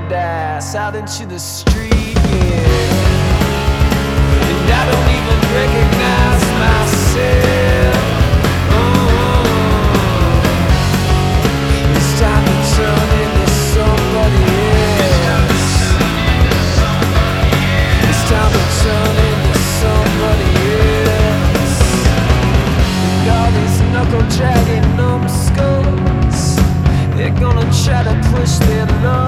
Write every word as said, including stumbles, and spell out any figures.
naked ass out into the street, yeah. And I don't even recognize myself. Oh, it's time to turn into somebody else. It's time to turn into somebody else. And all these knuckle dragging numbskulls, they're gonna try to push their love